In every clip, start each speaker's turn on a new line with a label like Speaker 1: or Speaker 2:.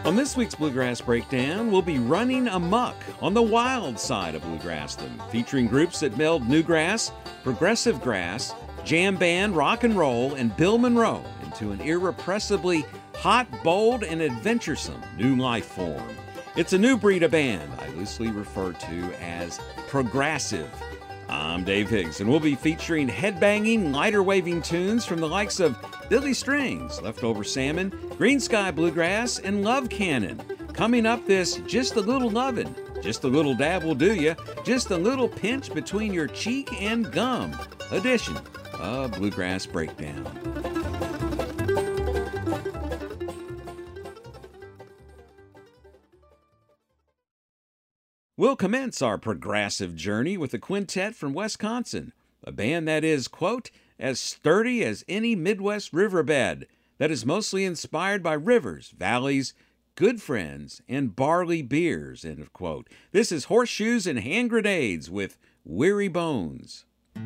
Speaker 1: On this week's Bluegrass Breakdown, we'll be running amok on the wild side of Bluegrassdom, featuring groups that meld newgrass, progressive grass, jam band, rock and roll, and Bill Monroe into an irrepressibly hot, bold, and adventuresome new life form. It's a new breed of band I loosely refer to as progressive. I'm Dave Higgs, and we'll be featuring headbanging, lighter-waving tunes from the likes of Billy Strings, Leftover Salmon, Green Sky Bluegrass, and Love Cannon. Coming up this Just a Little Lovin', just a little dab will do ya, just a little pinch between your cheek and gum edition of Bluegrass Breakdown. We'll commence our progressive journey with a quintet from Wisconsin, a band that is, quote, as sturdy as any Midwest riverbed, that is mostly inspired by rivers, valleys, good friends, and barley beers, end of quote. This is Horseshoes and Hand Grenades with Weary Bones.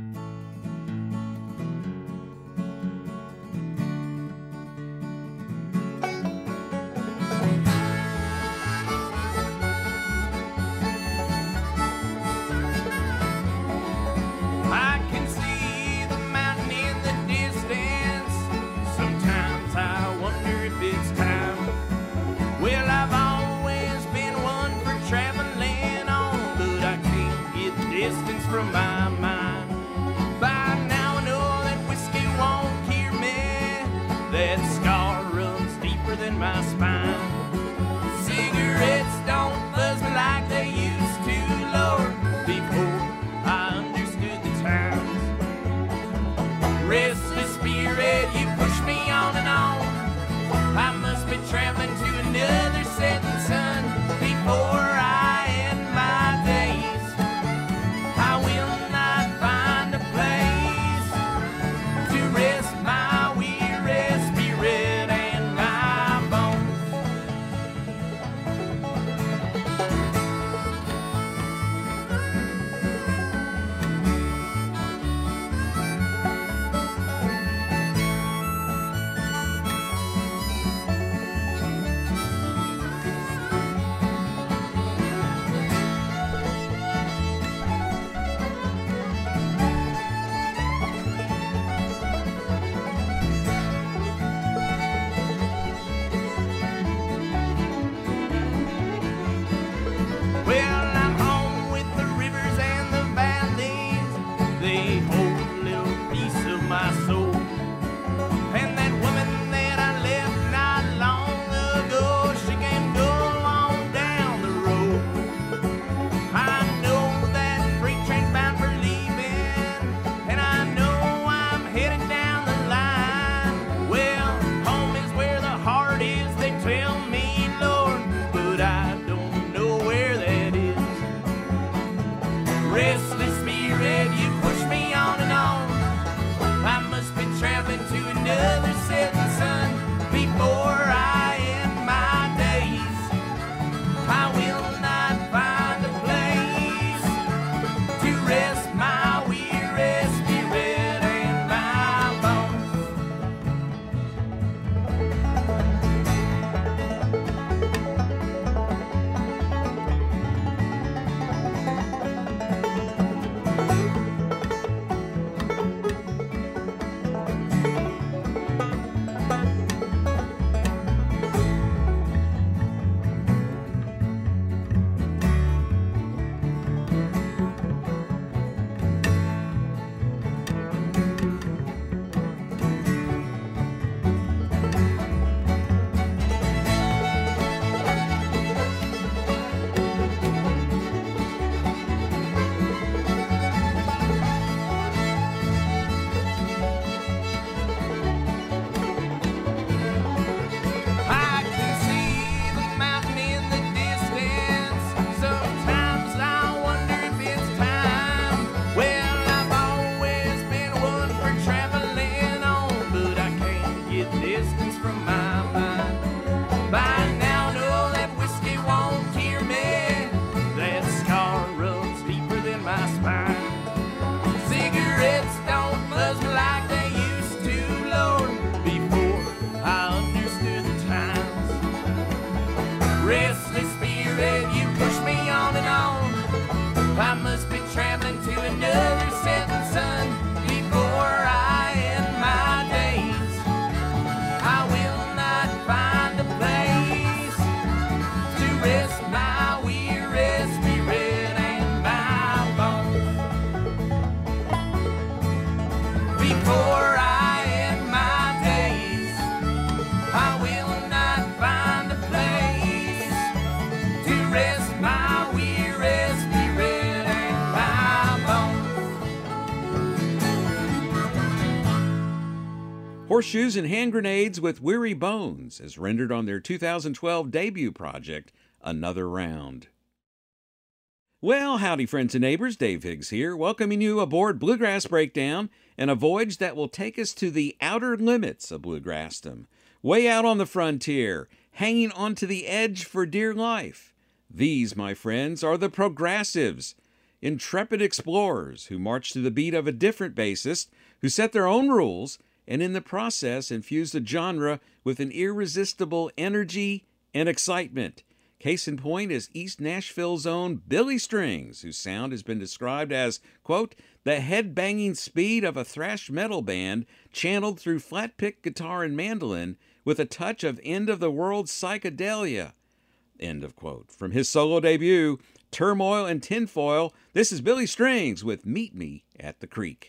Speaker 2: From my mind, by now I know that whiskey won't cure me. That scar runs deeper than my spine. Cigarettes don't buzz me like they used to, Lord, before I understood the times. Restless spirit, you push me on and on. I must be traveling to another setting sun before I end my days. I will not find a place to rest my weary spirit and my bones.
Speaker 1: Horseshoes and Hand Grenades with Weary Bones, as rendered on their 2012 debut project, Another Round. Well, howdy friends and neighbors, Dave Higgs here, welcoming you aboard Bluegrass Breakdown and a voyage that will take us to the outer limits of bluegrassdom, way out on the frontier, hanging onto the edge for dear life. These, my friends, are the Progressives, intrepid explorers who march to the beat of a different bassist, who set their own rules, and in the process infuse the genre with an irresistible energy and excitement. Case in point is East Nashville's own Billy Strings, whose sound has been described as, quote, the head-banging speed of a thrash metal band channeled through flat-pick guitar and mandolin with a touch of end-of-the-world psychedelia, end of quote. From his solo debut, Turmoil and Tinfoil, this is Billy Strings with Meet Me at the Creek.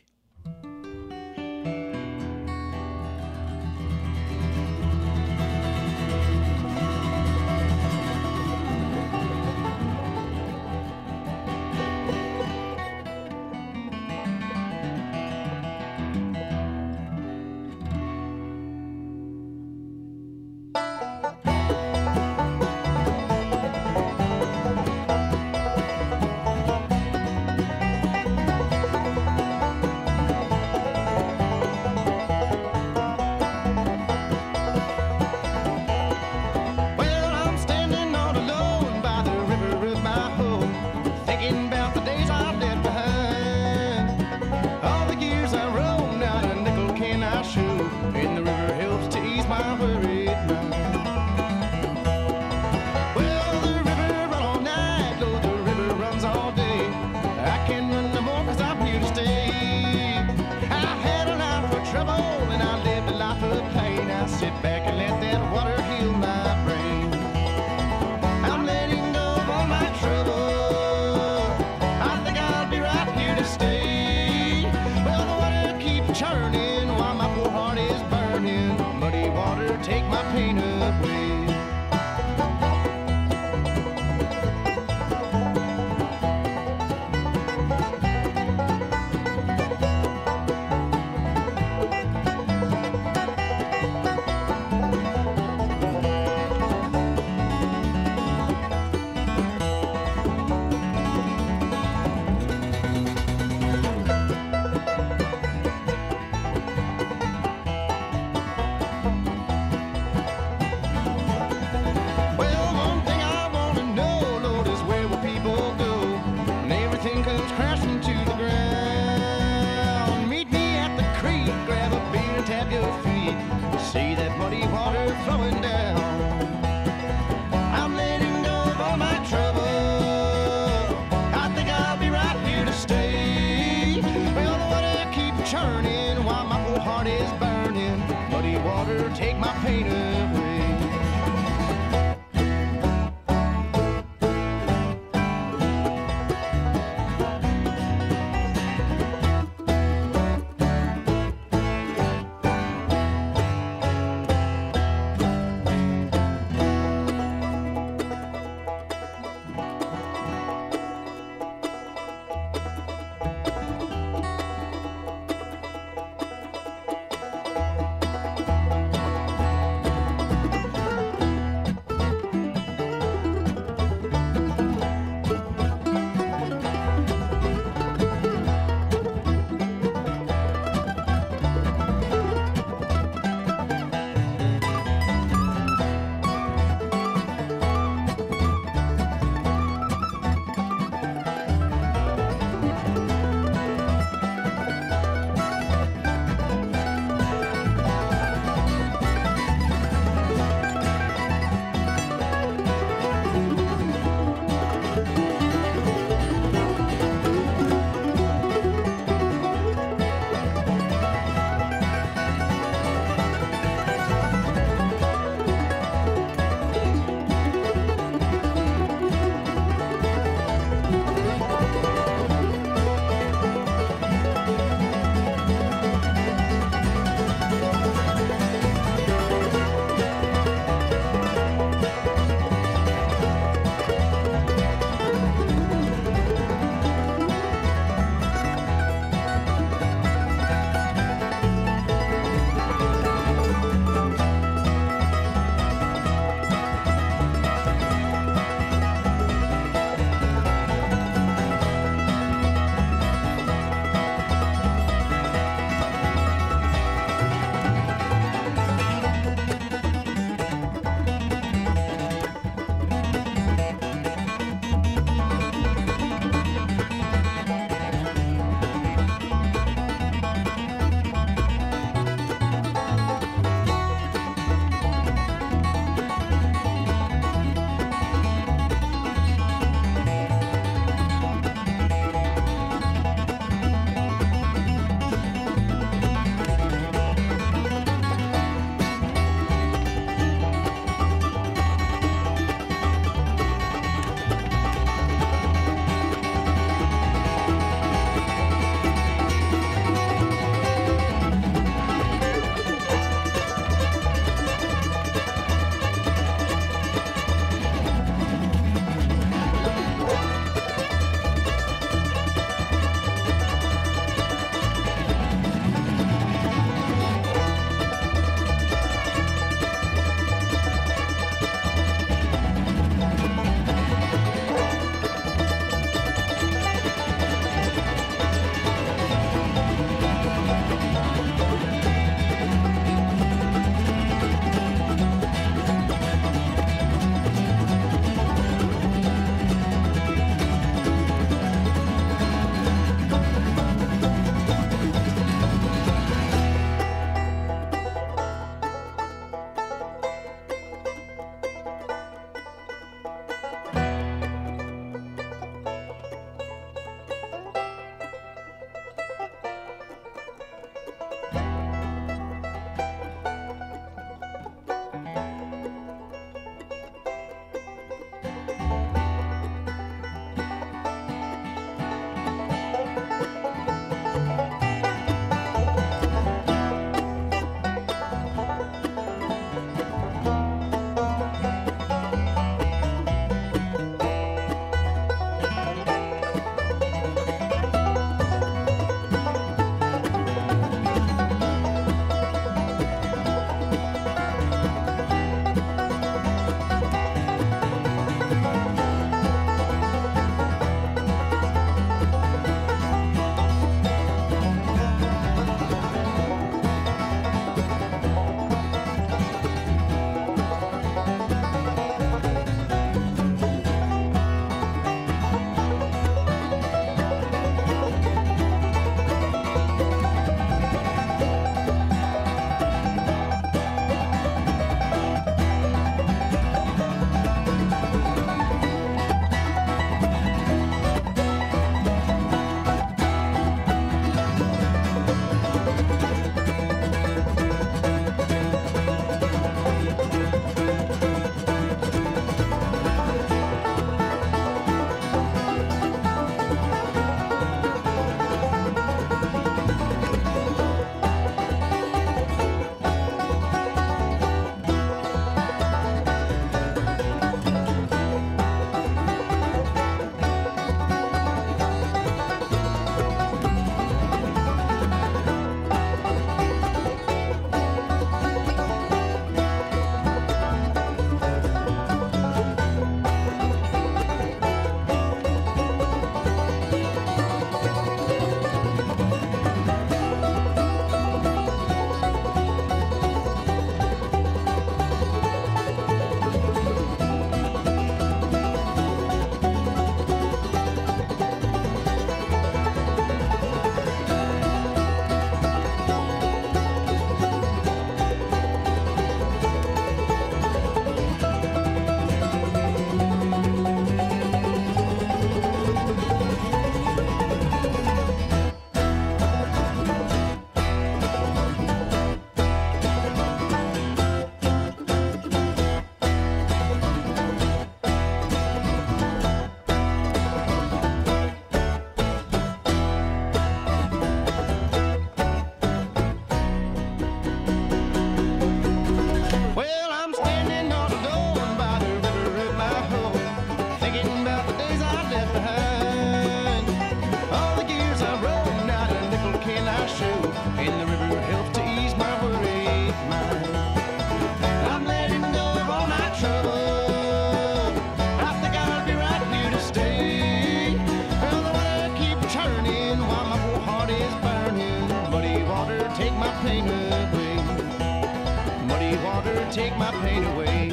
Speaker 3: take my pain away.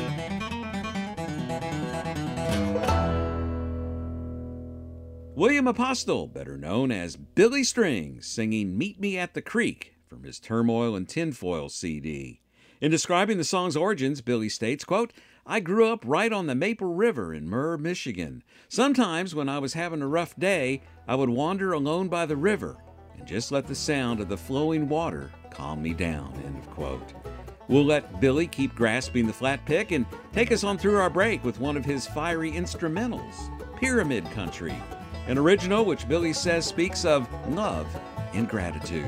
Speaker 1: William Apostle, better known as Billy Strings, singing Meet Me at the Creek from his Turmoil and Tinfoil CD. In describing the song's origins, Billy states, quote, "I grew up right on the Maple River in Murr, Michigan. Sometimes when I was having a rough day, I would wander alone by the river and just let the sound of the flowing water calm me down," end of quote. We'll let Billy keep grasping the flat pick and take us on through our break with one of his fiery instrumentals, Pyramid Country, an original which Billy says speaks of love and gratitude.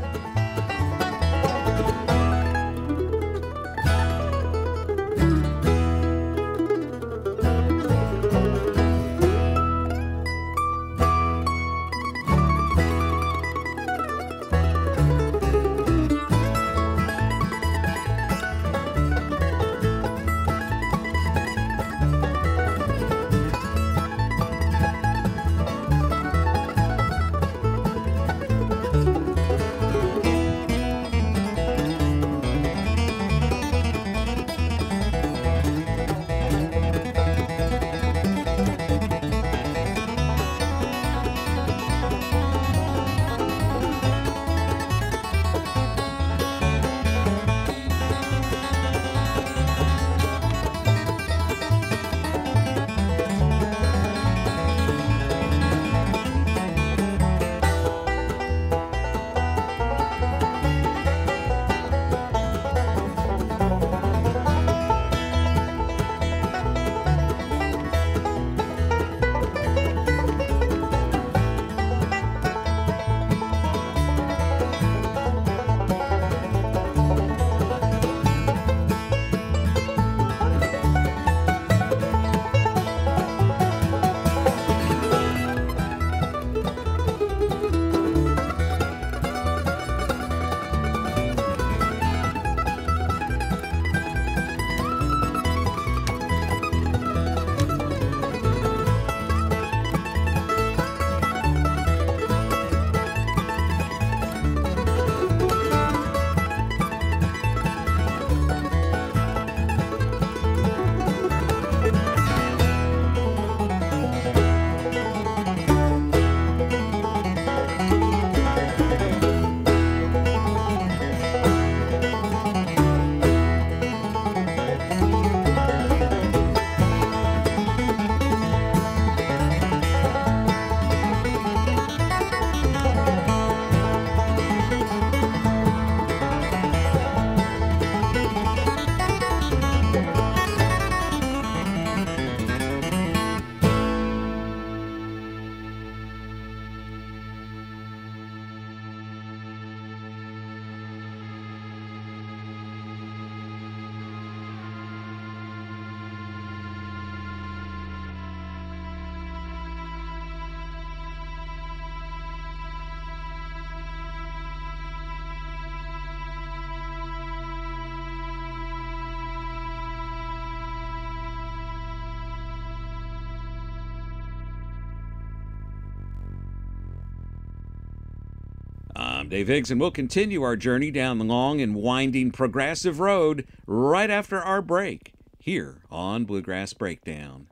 Speaker 1: I'm Dave Higgs, and we'll continue our journey down the long and winding progressive road right after our break here on Bluegrass Breakdown.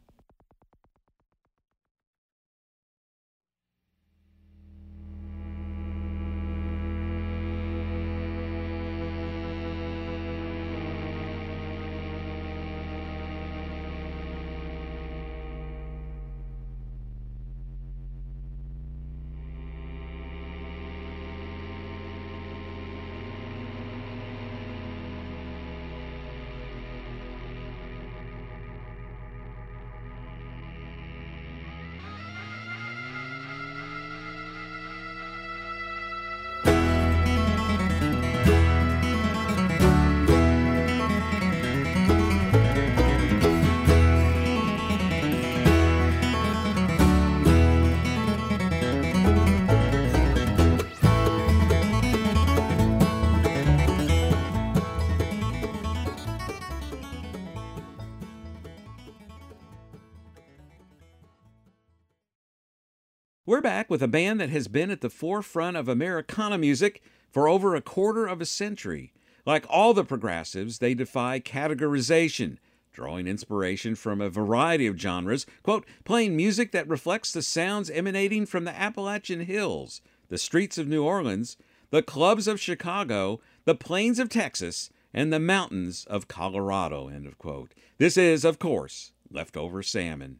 Speaker 1: We're back with a band that has been at the forefront of Americana music for over a quarter of a century. Like all the progressives, they defy categorization, drawing inspiration from a variety of genres, quote, playing music that reflects the sounds emanating from the Appalachian Hills, the streets of New Orleans, the clubs of Chicago, the plains of Texas, and the mountains of Colorado, end of quote. This is, of course, Leftover Salmon.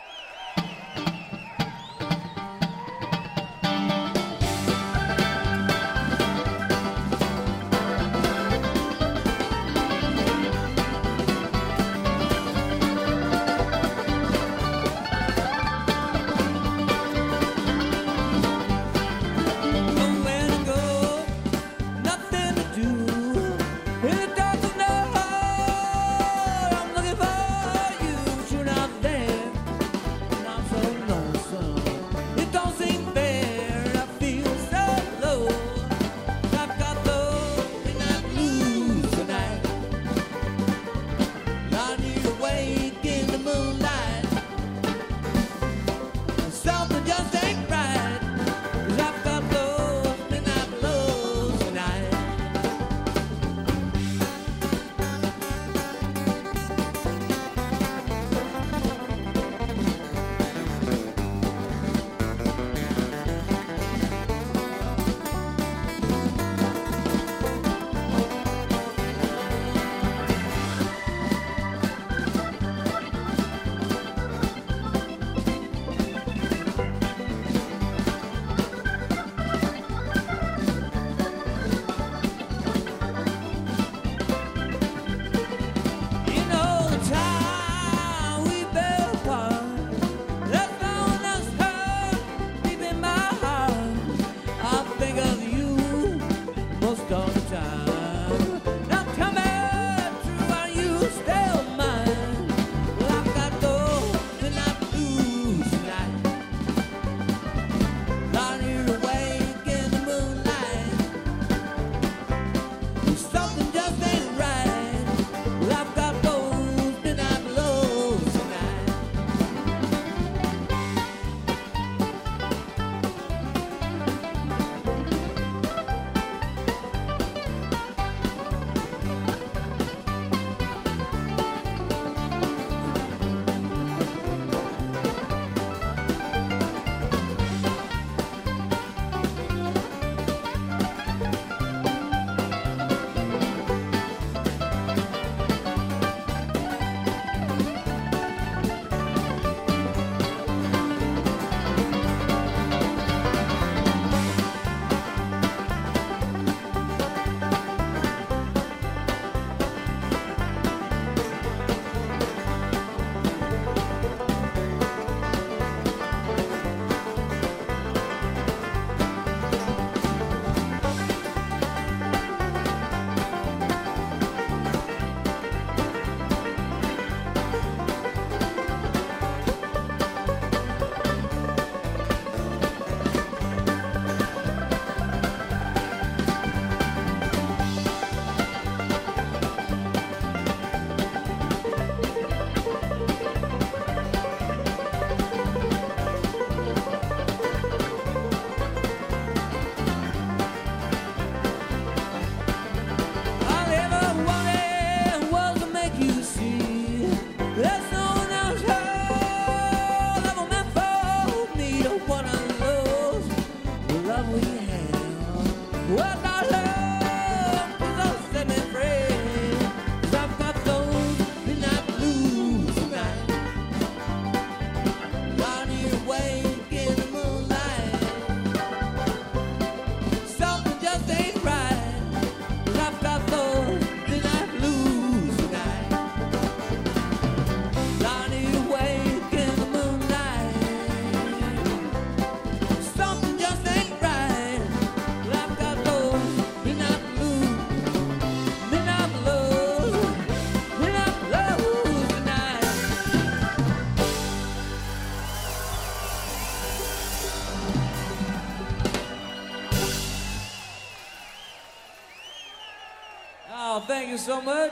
Speaker 3: Oh, thank you so much.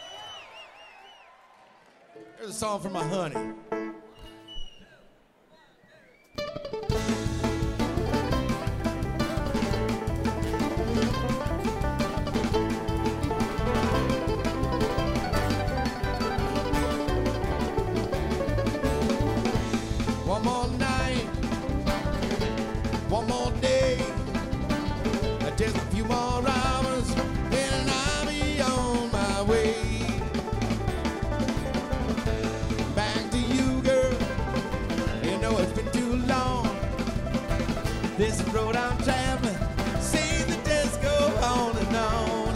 Speaker 4: Here's a song for my honey. one more day, just a few more hours, and I'll be on my way. Back to you, girl. You know it's been too long. This road I'm traveling, see the days go on and on.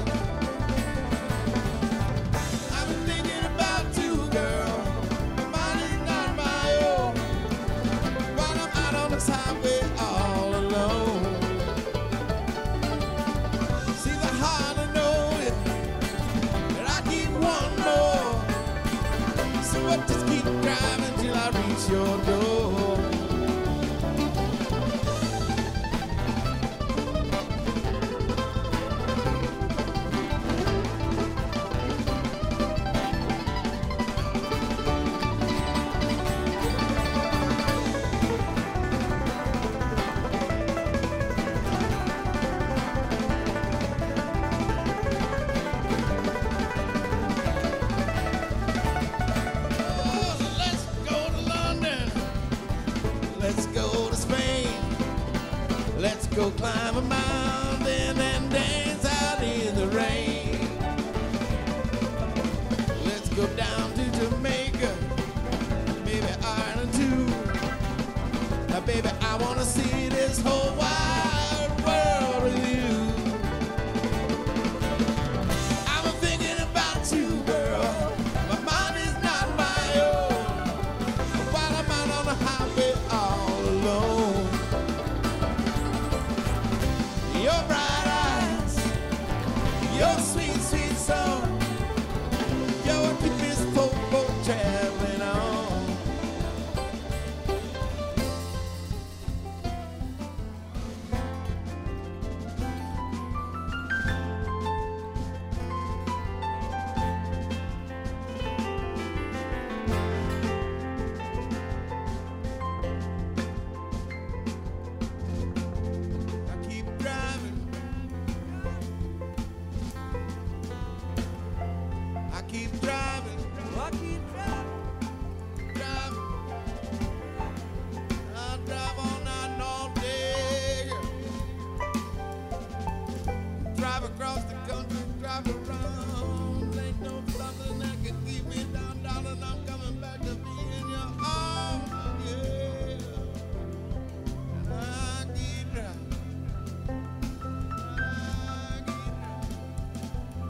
Speaker 4: I've been thinking about you, girl. Mine is not my own. While I'm out on this highway all alone. See the heart I know it, and I keep one more. So I just keep driving till I reach your door. Let's go to Spain. Let's go climb a mountain and dance out in the rain. Let's go down to Jamaica, maybe Ireland too. Now, baby, I wanna see this whole wide world with you. I'm thinking about you, girl. My mind is not my own. While I'm out on the highway all alone. Your bright eyes, your sweet, sweet song, your keep this boat traveling on. I keep driving. I keep driving. I keep driving. Driving. I drive all night and all day. Drive across the country, drive around. Ain't no something that can keep me down, darling. I'm coming back to be in your arms, yeah. And I keep driving. I keep driving.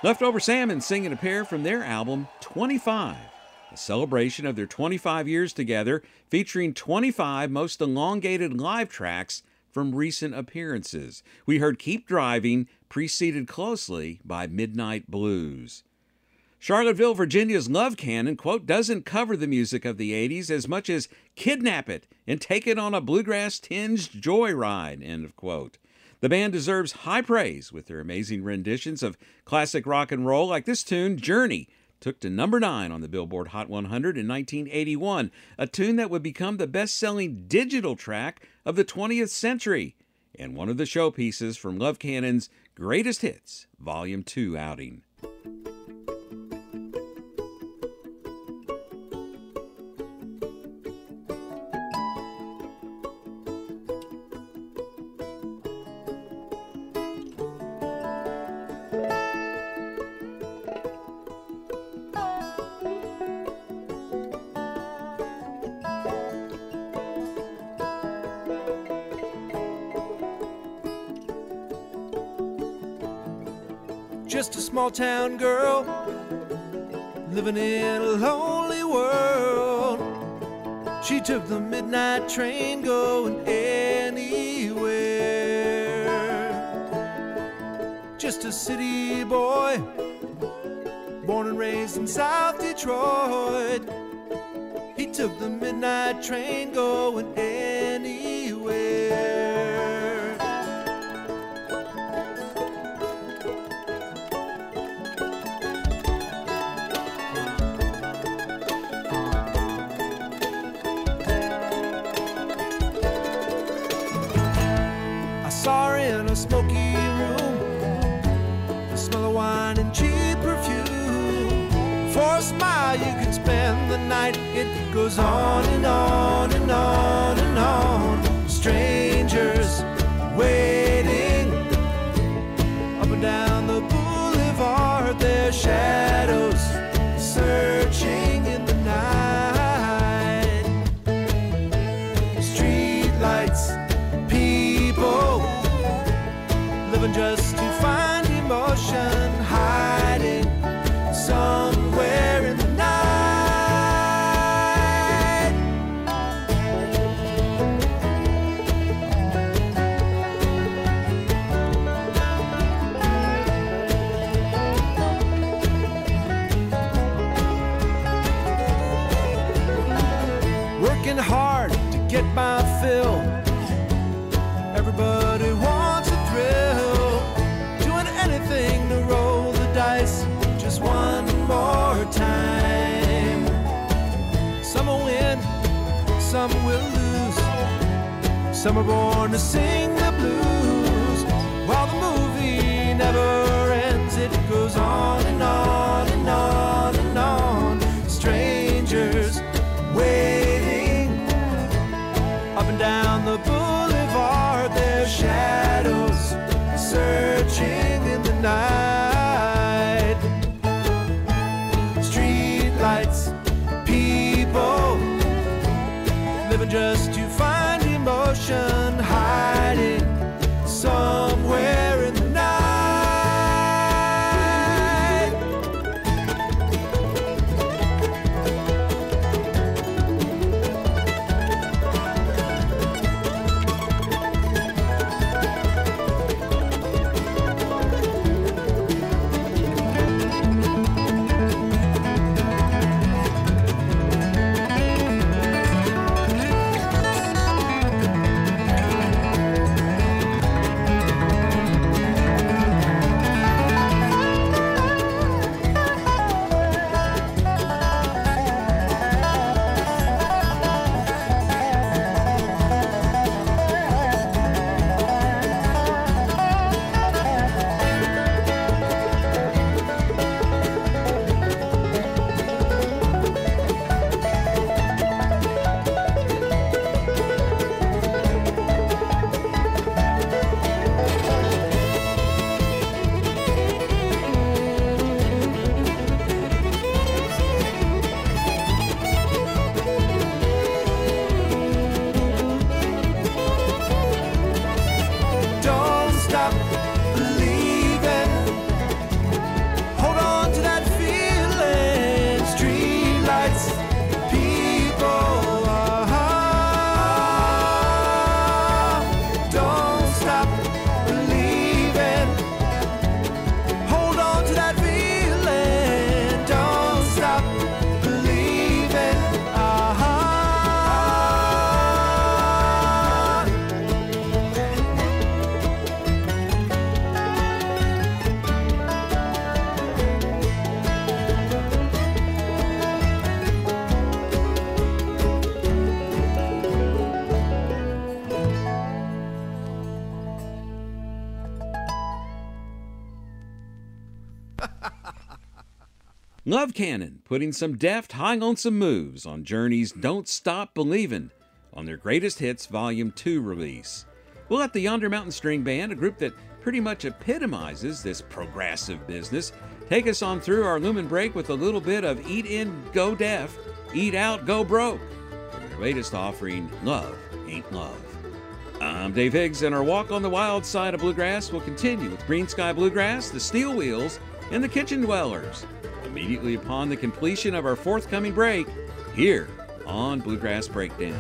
Speaker 1: Leftover Salmon singing a pair from their album 25, a celebration of their 25 years together, featuring 25 most elongated live tracks from recent appearances. We heard Keep Driving, preceded closely by Midnight Blues. Charlottesville, Virginia's Love Cannon, quote, doesn't cover the music of the 80s as much as kidnap it and take it on a bluegrass-tinged joyride, end of quote. The band deserves high praise with their amazing renditions of classic rock and roll, like this tune, Journey, took to number 9 on the Billboard Hot 100 in 1981, a tune that would become the best-selling digital track of the 20th century, and one of the showpieces from Love Cannon's Greatest Hits, Volume 2 outing.
Speaker 3: Just a small town girl living in a lonely world. She took the midnight train going anywhere. Just a city boy born and raised in South Detroit. He took the midnight train going anywhere. Saw her in a smoky room, the smell of wine and cheap perfume. For a smile you can spend the night. It goes on and on and on and on. Strangers waiting up and down the boulevard, their shadows searching in the night. Street lights, people living just to find emotion, hiding somewhere in the night. Working hard to get my fill. Everybody wants a thrill, doing anything to roll the dice just one more time. Some will win, some will lose. Some are born to sing the blues. While the movie never ends, it goes on and on and on and on. Strangers waiting up and down the boulevard, their shadows searching in the night. Street lights, people living just to find emotion, hiding
Speaker 1: Love Cannon putting some deft, high lonesome moves on Journey's Don't Stop Believin' on their Greatest Hits Volume 2 release. We'll let the Yonder Mountain String Band, a group that pretty much epitomizes this progressive business, take us on through our Lumen break with a little bit of Eat In, Go Deaf, Eat Out, Go Broke from their latest offering, Love Ain't Love. I'm Dave Higgs, and our walk on the wild side of bluegrass will continue with Green Sky Bluegrass, the Steel Wheels, and the Kitchen Dwellers, immediately upon the completion of our forthcoming break here on Bluegrass Breakdown.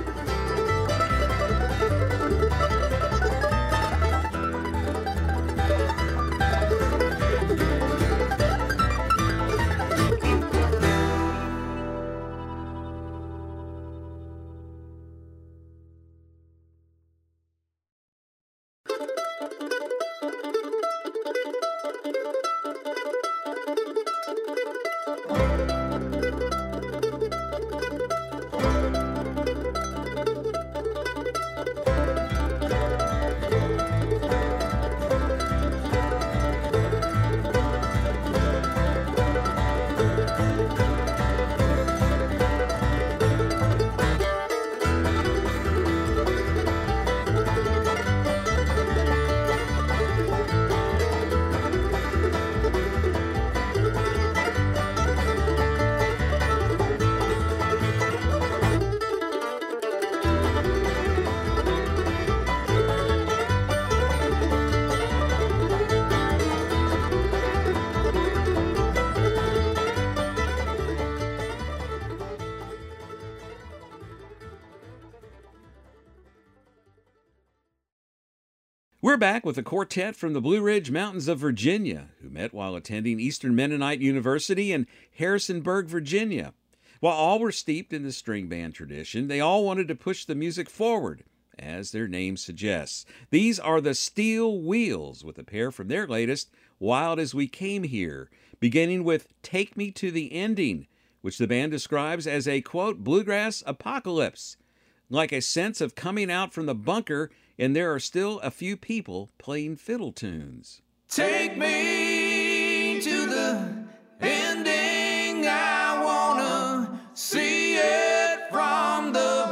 Speaker 1: We're back with a quartet from the Blue Ridge Mountains of Virginia, who met while attending Eastern Mennonite University in Harrisonburg, Virginia. While all were steeped in the string band tradition, they all wanted to push the music forward, as their name suggests. These are the Steel Wheels, with a pair from their latest, Wild as We Came Here, beginning with Take Me to the Ending, which the band describes as a, quote, bluegrass apocalypse, like a sense of coming out from the bunker, and there are still a few people playing fiddle tunes.
Speaker 3: Take me to the ending, I wanna see it from the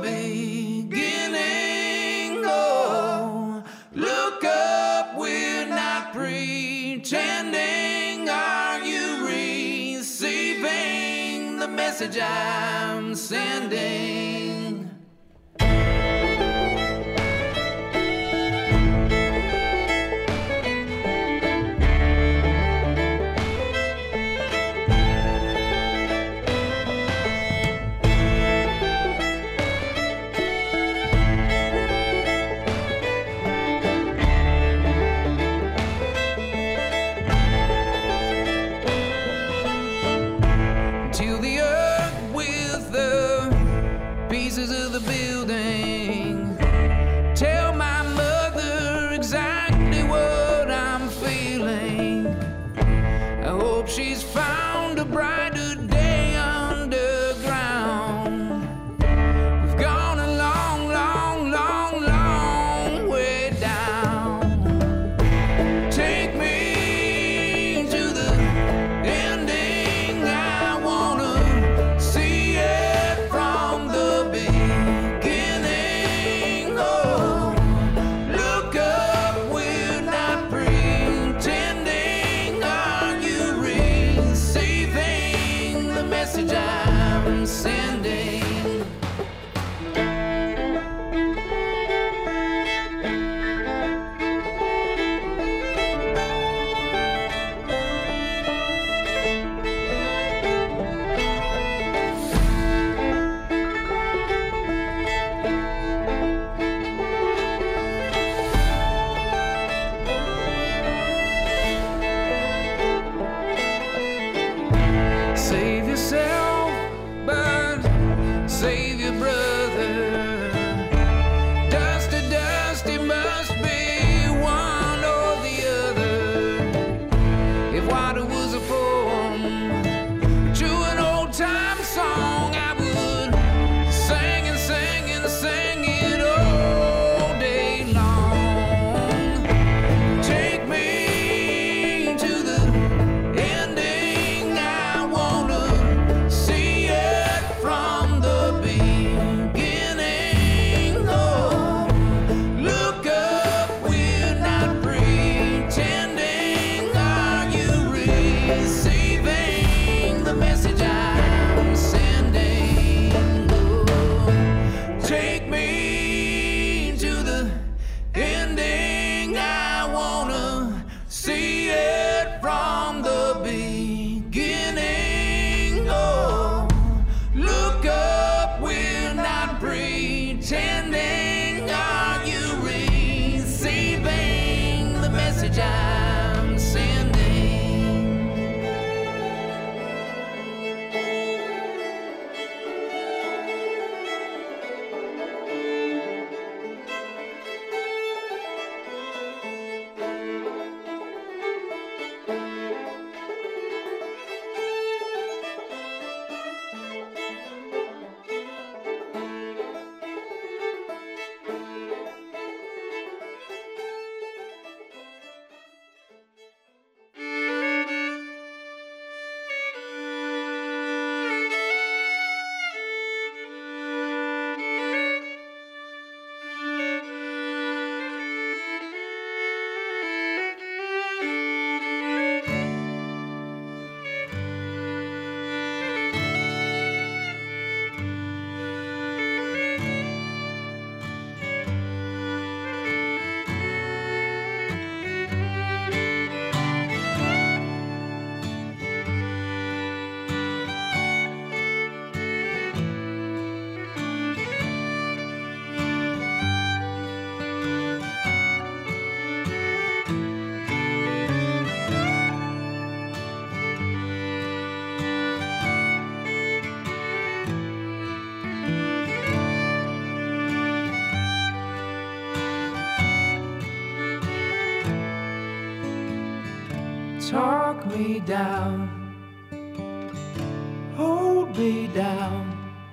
Speaker 3: beginning. Oh, look up, we're not pretending. Are you receiving the message I'm sending? Till the earth with a piece message I'm sending. Talk me down, hold me down.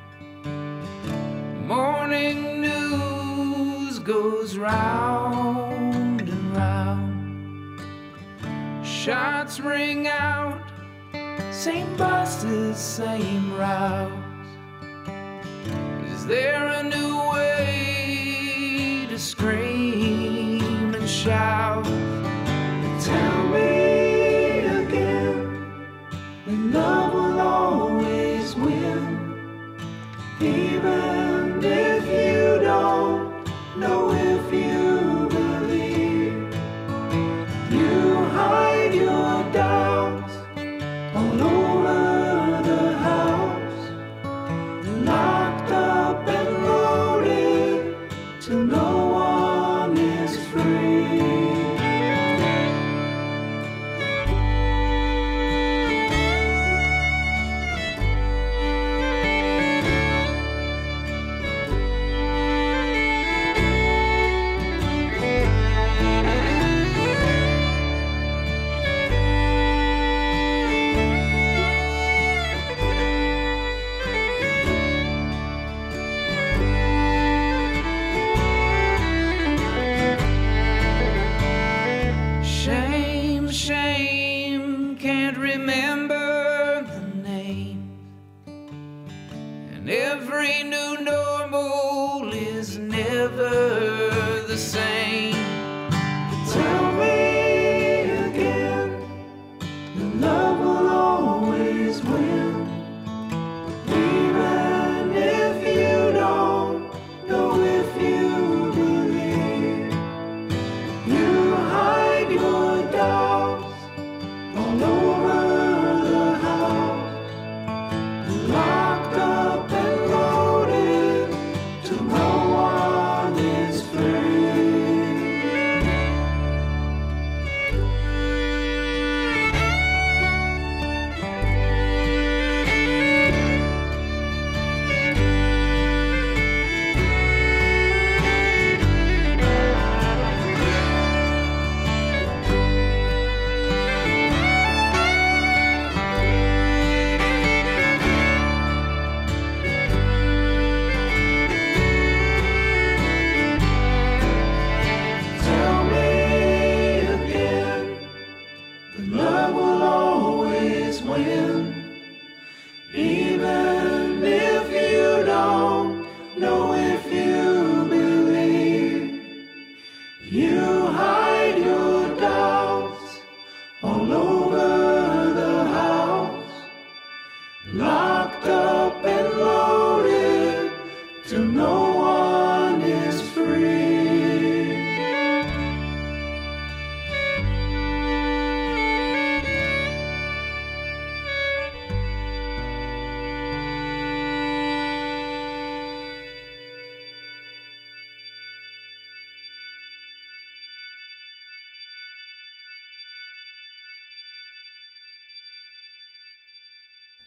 Speaker 3: Morning news goes round and round. Shots ring out, same buses, same routes. Is there a new way to scream and shout? Tell me love will always win, even if you don't know if you believe. You hide your doubts all over the house, locked up and loaded till no one is free.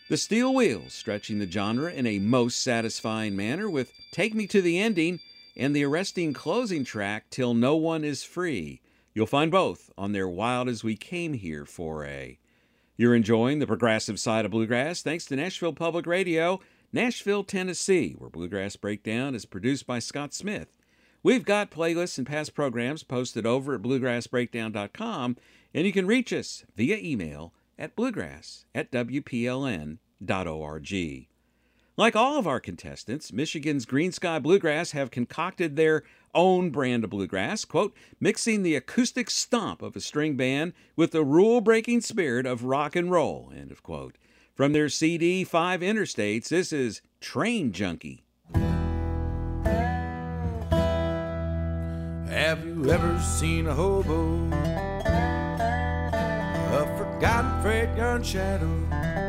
Speaker 1: The Steel Wheels stretching the genre in a most satisfying manner with Take Me to the Ending and the arresting closing track Till No One Is Free. You'll find both on their Wild As We Came Here foray. You're enjoying the progressive side of bluegrass thanks to Nashville Public Radio, Nashville, Tennessee, where Bluegrass Breakdown is produced by Scott Smith. We've got playlists and past programs posted over at bluegrassbreakdown.com, and you can reach us via email at bluegrass@wpln.org. Like all of our contestants, Michigan's Green Sky Bluegrass have concocted their own brand of bluegrass, quote, mixing the acoustic stomp of a string band with the rule-breaking spirit of rock and roll, end of quote. From their CD, 5 Interstates, this is Train Junkie.
Speaker 3: Have you ever seen a hobo? A forgotten freight yard shadow?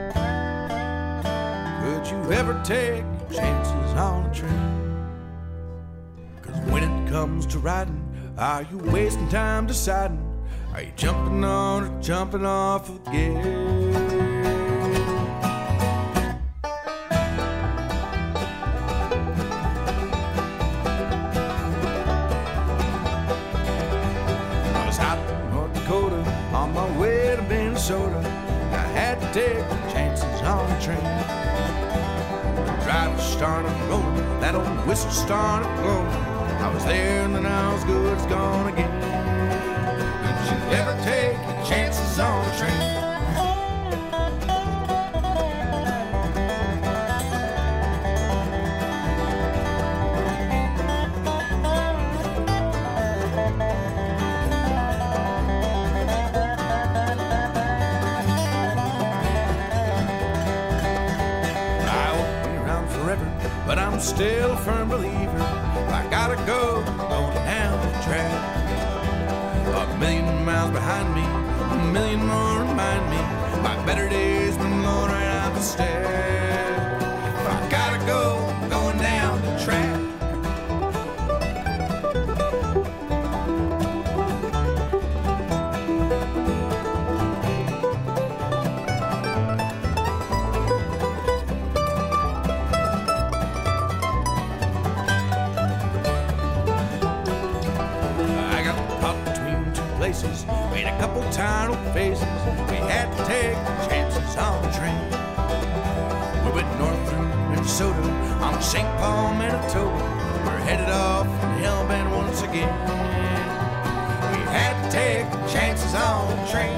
Speaker 3: Could you ever take chances on a train? 'Cause when it comes to riding, are you wasting time deciding? Are you jumping on or jumping off again? On my way to Minnesota, I had to take chances on the train. The driver started rolling, that old whistle started blowing. I was there and then I was good as gone again. Did you ever take your chances on the train? But I'm still a firm believer. I gotta go down the track. A million miles behind me, a million more remind me. My better days been blowing right out the stack. I gotta go going down the track. Made a couple tired old faces. We had to take chances on the train. We went north through Minnesota on St. Paul, Manitoba. We're headed off in Hellbent once again. We had to take chances on the train.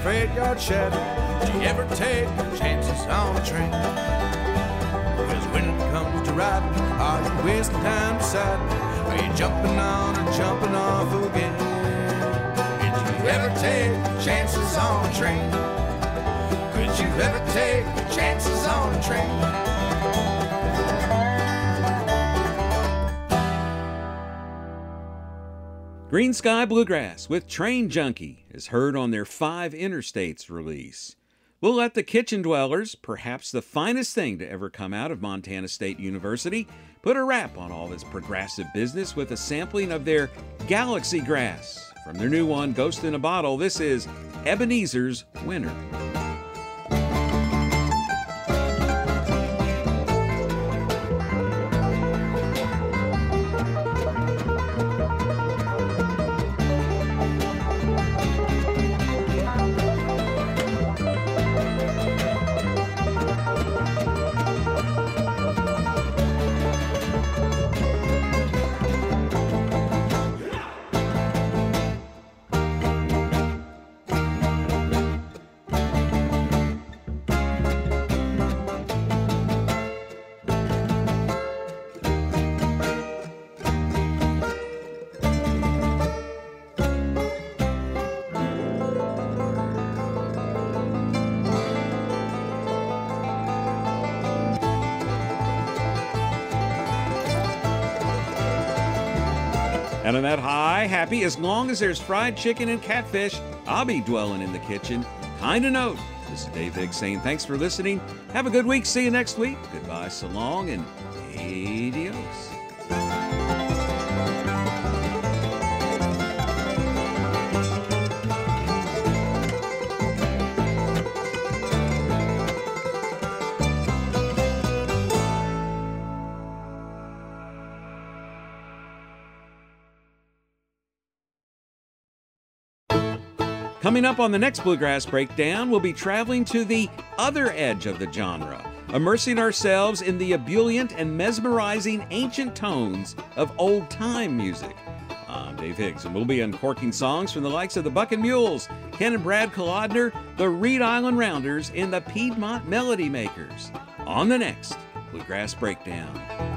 Speaker 3: freight yard shed. Do you ever take chances on a train? Because when it comes to riding, are you wasting time deciding? Are you jumping on or jumping off again? Did you ever take chances on a train? Could you ever take chances on a train?
Speaker 1: Green Sky Bluegrass with Train Junkie is heard on their 5 Interstates release. We'll let the Kitchen Dwellers, perhaps the finest thing to ever come out of Montana State University, put a wrap on all this progressive business with a sampling of their Galaxy Grass. From their new one, Ghost in a Bottle, this is Ebenezer's Winner. And on that high, happy, as long as there's fried chicken and catfish, I'll be dwelling in the kitchen. Kind of note. This is Dave Higgs saying thanks for listening. Have a good week. See you next week. Goodbye, so long, and adios. Coming up on the next Bluegrass Breakdown, we'll be traveling to the other edge of the genre, immersing ourselves in the ebullient and mesmerizing ancient tones of old-time music. I'm Dave Higgs, and we'll be uncorking songs from the likes of the Bucking Mules, Ken and Brad Kolodner, the Reed Island Rounders, and the Piedmont Melody Makers. On the next Bluegrass Breakdown.